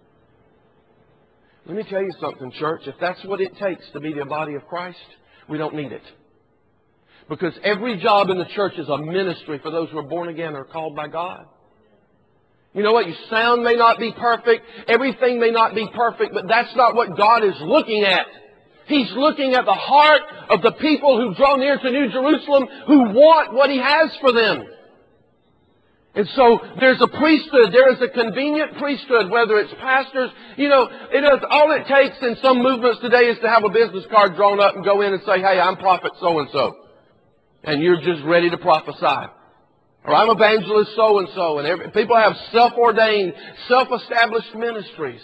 Let me tell you something, church. If that's what it takes to be the body of Christ, we don't need it. Because every job in the church is a ministry for those who are born again or called by God. You know what? Your sound may not be perfect. Everything may not be perfect, but that's not what God is looking at. He's looking at the heart of the people who draw near to New Jerusalem, who want what He has for them. And so there's a priesthood. There is a convenient priesthood, whether it's pastors. You know, it is, all it takes in some movements today is to have a business card drawn up and go in and say, hey, I'm prophet so-and-so. And you're just ready to prophesy. Or I'm evangelist so-and-so. And every, people have self-ordained, self-established ministries.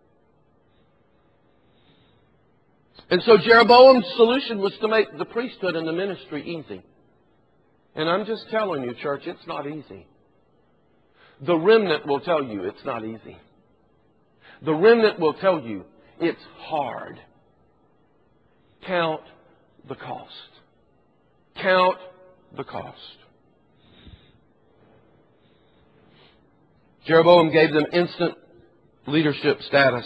And so Jeroboam's solution was to make the priesthood and the ministry easy. And I'm just telling you, church, it's not easy. The remnant will tell you it's not easy. The remnant will tell you it's hard. Count the cost. Count the cost. Jeroboam gave them instant leadership status.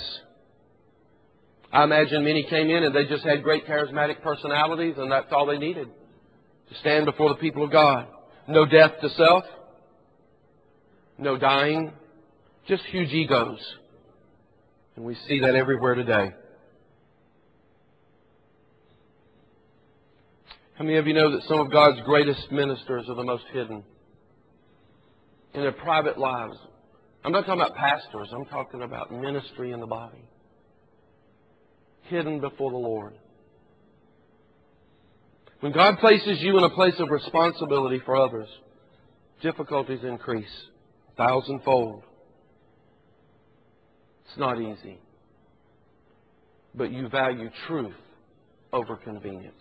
I imagine many came in and they just had great charismatic personalities, and that's all they needed to stand before the people of God. No death to self. No dying, just huge egos. And we see that everywhere today. How many of you know that some of God's greatest ministers are the most hidden in their private lives? I'm not talking about pastors. I'm talking about ministry in the body. Hidden before the Lord. When God places you in a place of responsibility for others, difficulties increase thousandfold. It's not easy. But you value truth over convenience.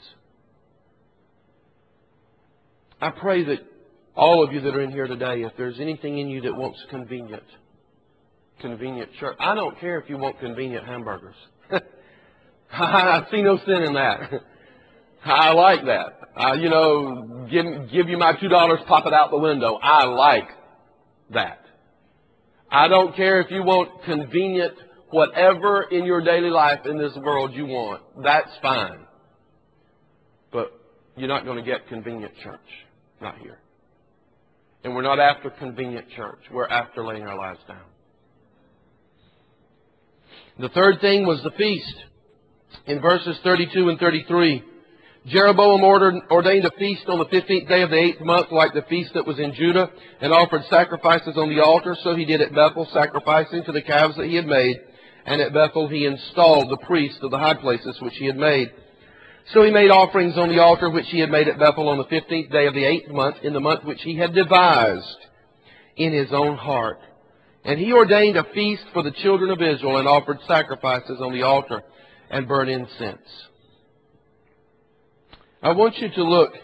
I pray that all of you that are in here today, if there's anything in you that wants convenient, convenient church, I don't care if you want convenient hamburgers. I see no sin in that. I like that. I, you know, give, give you my two dollars, pop it out the window. I like that. I don't care if you want convenient, whatever in your daily life in this world you want. That's fine. But you're not going to get convenient church. Not here. And we're not after convenient church. We're after laying our lives down. The third thing was the feast. In verses thirty-two and thirty-three, Jeroboam ordered, ordained a feast on the fifteenth day of the eighth month, like the feast that was in Judah, and offered sacrifices on the altar. So he did at Bethel, sacrificing to the calves that he had made. And at Bethel he installed the priests of the high places which he had made. So he made offerings on the altar which he had made at Bethel on the fifteenth day of the eighth month, in the month which he had devised in his own heart. And he ordained a feast for the children of Israel, and offered sacrifices on the altar, and burnt incense. I want you to look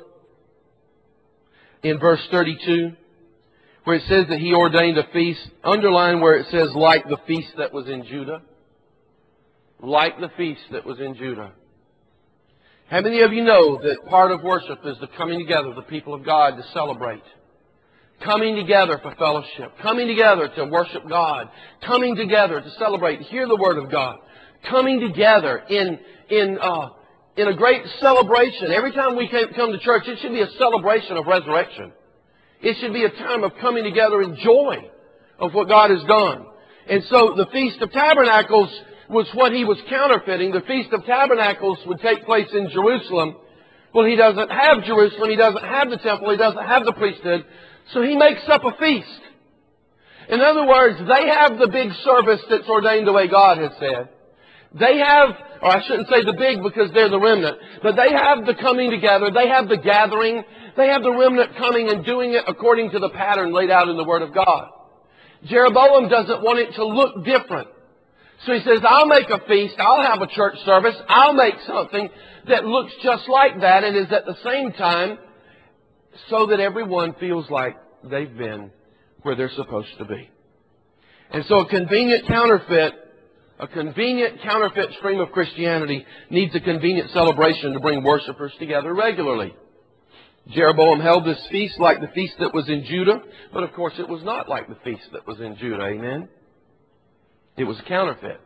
in verse thirty-two, where it says that he ordained a feast. Underline where it says, like the feast that was in Judah. Like the feast that was in Judah. How many of you know that part of worship is the coming together of the people of God to celebrate? Coming together for fellowship. Coming together to worship God. Coming together to celebrate, hear the Word of God. Coming together in, in, uh, in a great celebration. Every time we come to church, it should be a celebration of resurrection. It should be a time of coming together in joy of what God has done. And so the Feast of Tabernacles was what he was counterfeiting. The Feast of Tabernacles would take place in Jerusalem. Well, he doesn't have Jerusalem. He doesn't have the temple. He doesn't have the priesthood. So he makes up a feast. In other words, they have the big service that's ordained the way God has said. They have, or I shouldn't say the big because they're the remnant, but they have the coming together. They have the gathering. They have the remnant coming and doing it according to the pattern laid out in the Word of God. Jeroboam doesn't want it to look different. So he says, I'll make a feast. I'll have a church service. I'll make something that looks just like that and is at the same time so that everyone feels like they've been where they're supposed to be. And so a convenient counterfeit, a convenient counterfeit stream of Christianity needs a convenient celebration to bring worshipers together regularly. Jeroboam held this feast like the feast that was in Judah, but of course it was not like the feast that was in Judah. Amen? It was a counterfeit.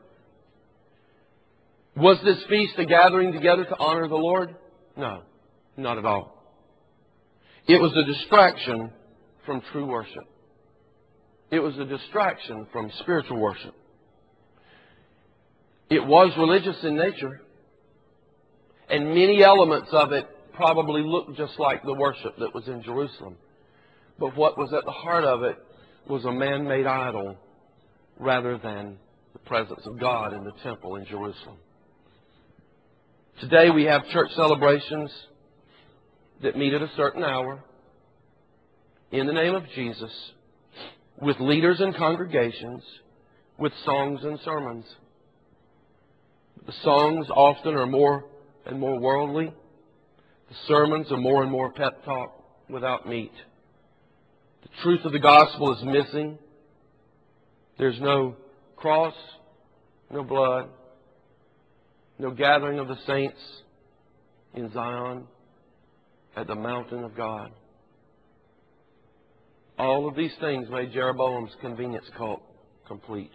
Was this feast a gathering together to honor the Lord? No, not at all. It was a distraction from true worship. It was a distraction from spiritual worship. It was religious in nature, and many elements of it probably looked just like the worship that was in Jerusalem. But what was at the heart of it was a man-made idol rather than the presence of God in the temple in Jerusalem. Today we have church celebrations that meet at a certain hour in the name of Jesus, with leaders and congregations, with songs and sermons. The songs often are more and more worldly. The sermons are more and more pep talk without meat. The truth of the gospel is missing. There's no cross, no blood, no gathering of the saints in Zion at the mountain of God. All of these things made Jeroboam's convenience cult complete.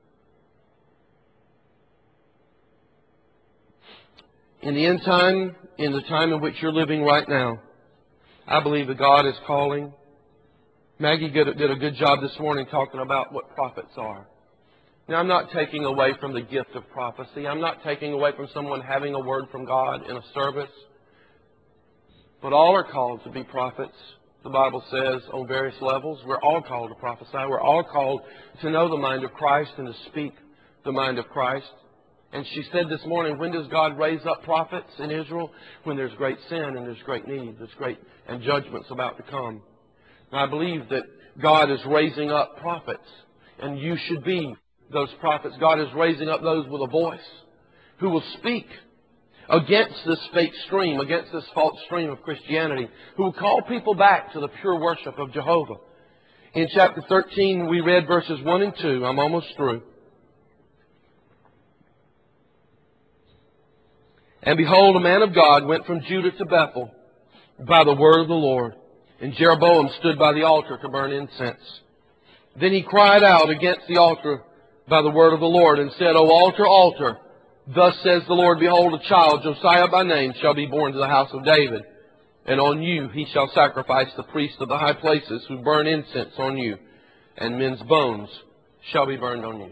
In the end time, in the time in which you're living right now, I believe that God is calling. Maggie did a good job this morning talking about what prophets are. Now, I'm not taking away from the gift of prophecy. I'm not taking away from someone having a word from God in a service. But all are called to be prophets. The Bible says on various levels, we're all called to prophesy. We're all called to know the mind of Christ and to speak the mind of Christ. And she said this morning, when does God raise up prophets in Israel? When there's great sin and there's great need, there's great and judgment's about to come. And I believe that God is raising up prophets, and you should be those prophets. God is raising up those with a voice who will speak against this fake stream, against this false stream of Christianity, who will call people back to the pure worship of Jehovah. In chapter thirteen, we read verses one and two. I'm almost through. And behold, a man of God went from Judah to Bethel by the word of the Lord. And Jeroboam stood by the altar to burn incense. Then he cried out against the altar by the word of the Lord and said, O altar, altar, thus says the Lord, behold, a child, Josiah by name, shall be born to the house of David. And on you he shall sacrifice the priests of the high places who burn incense on you, and men's bones shall be burned on you.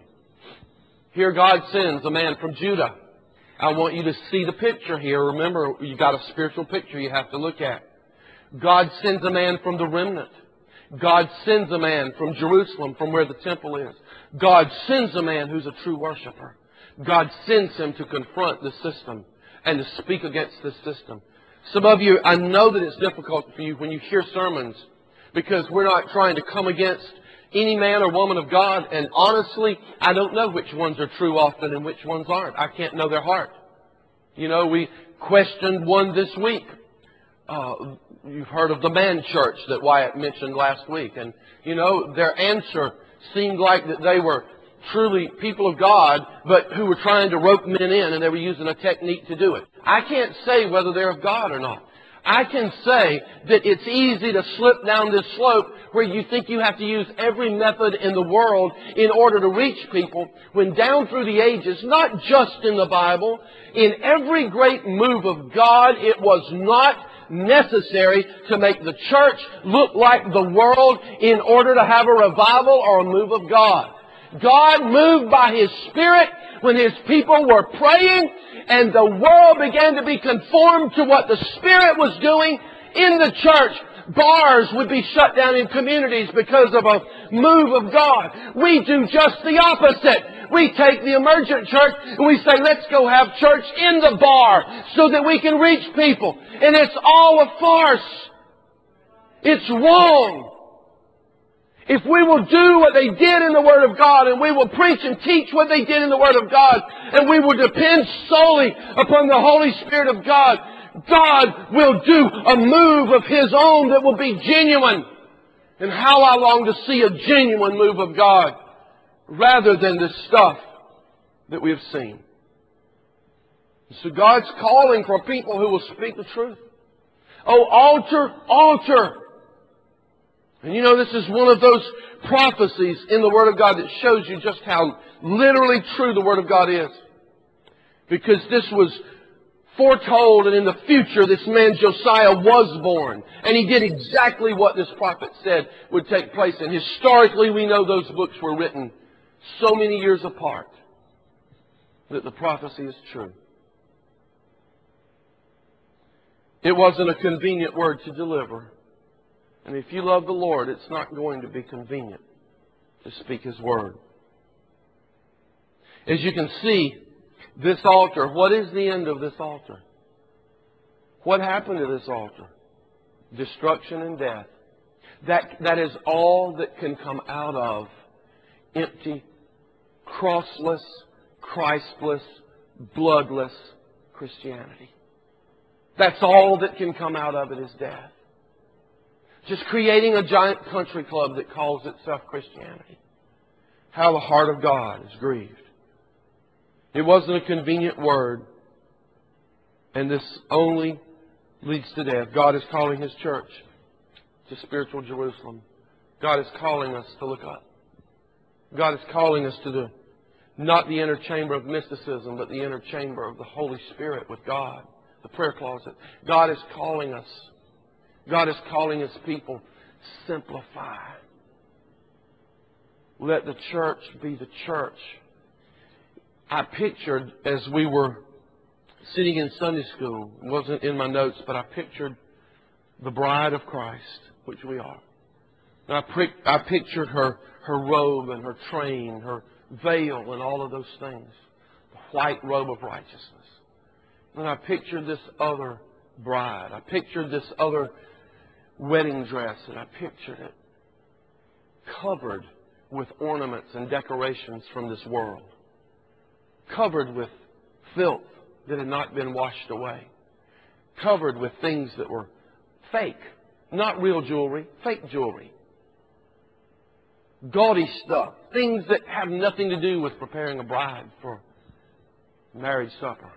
Here God sends a man from Judah. I want you to see the picture here. Remember, you got a spiritual picture you have to look at. God sends a man from the remnant. God sends a man from Jerusalem, from where the temple is. God sends a man who's a true worshiper. God sends him to confront the system and to speak against this system. Some of you, I know that it's difficult for you when you hear sermons, because we're not trying to come against any man or woman of God. And honestly, I don't know which ones are true often and which ones aren't. I can't know their heart. You know, we questioned one this week. Uh, you've heard of the Man Church that Wyatt mentioned last week. And, you know, their answer seemed like that they were truly people of God, but who were trying to rope men in, and they were using a technique to do it. I can't say whether they're of God or not. I can say that it's easy to slip down this slope where you think you have to use every method in the world in order to reach people, when down through the ages, not just in the Bible, in every great move of God, it was not necessary to make the church look like the world in order to have a revival or a move of God. God moved by His Spirit when His people were praying, and the world began to be conformed to what the Spirit was doing in the church. Bars would be shut down in communities because of a move of God. We do just the opposite. We take the emergent church and we say, let's go have church in the bar so that we can reach people. And it's all a farce. It's wrong. If we will do what they did in the Word of God, and we will preach and teach what they did in the Word of God, and we will depend solely upon the Holy Spirit of God, God will do a move of His own that will be genuine. And how I long to see a genuine move of God rather than this stuff that we have seen. So God's calling for people who will speak the truth. Oh, altar, altar. And you know, this is one of those prophecies in the Word of God that shows you just how literally true the Word of God is. Because this was foretold, and in the future this man Josiah was born. And he did exactly what this prophet said would take place. And historically we know those books were written so many years apart that the prophecy is true. It wasn't a convenient word to deliver. And if you love the Lord, it's not going to be convenient to speak His Word. As you can see, this altar, what is the end of this altar? What happened to this altar? Destruction and death. That, that is all that can come out of empty, crossless, Christless, bloodless Christianity. That's all that can come out of it is death. Just creating a giant country club that calls itself Christianity. How the heart of God is grieved. It wasn't a convenient word. And this only leads to death. God is calling His church to spiritual Jerusalem. God is calling us to look up. God is calling us to the, not the inner chamber of mysticism, but the inner chamber of the Holy Spirit with God. The prayer closet. God is calling us. God is calling His people, simplify. Let the church be the church. I pictured, as we were sitting in Sunday school, it wasn't in my notes, but I pictured the bride of Christ, which we are. And I, prick, I pictured her, her robe and her train, her veil and all of those things. The white robe of righteousness. And I pictured this other bride. I pictured this other wedding dress, and I pictured it covered with ornaments and decorations from this world, covered with filth that had not been washed away, covered with things that were fake, not real jewelry, fake jewelry, gaudy stuff, things that have nothing to do with preparing a bride for marriage supper.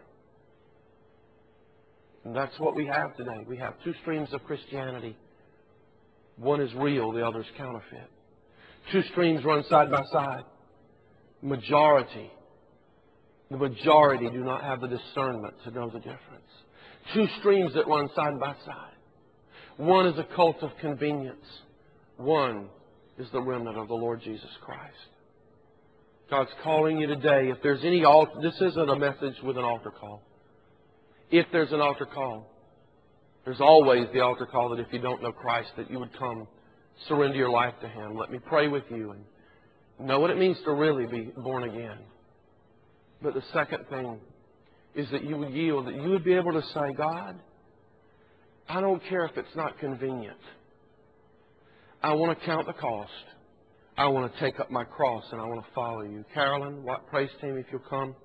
And that's what we have today. We have two streams of Christianity. One is real, the other is counterfeit. Two streams run side by side. Majority, the majority do not have the discernment to know the difference. Two streams that run side by side. One is a cult of convenience. One is the remnant of the Lord Jesus Christ. God's calling you today. If there's any altar, this isn't a message with an altar call. If there's an altar call, there's always the altar call that if you don't know Christ, that you would come surrender your life to Him. Let me pray with you and know what it means to really be born again. But the second thing is that you would yield, that you would be able to say, God, I don't care if it's not convenient. I want to count the cost. I want to take up my cross and I want to follow you. Carolyn, what praise team, if you'll come.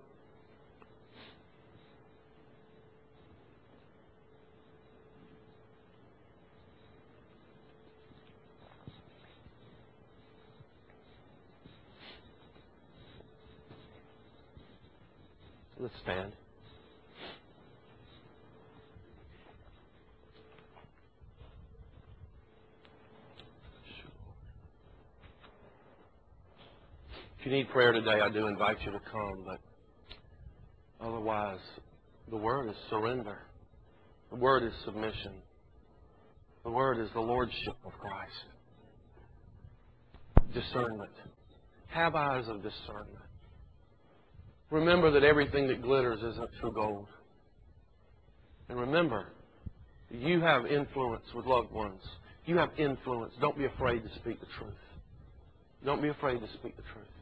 Let's stand. If you need prayer today, I do invite you to come, but otherwise, the word is surrender. The word is submission. The word is the lordship of Christ. Discernment. Have eyes of discernment. Remember that everything that glitters isn't true gold. And remember, you have influence with loved ones. You have influence. Don't be afraid to speak the truth. Don't be afraid to speak the truth.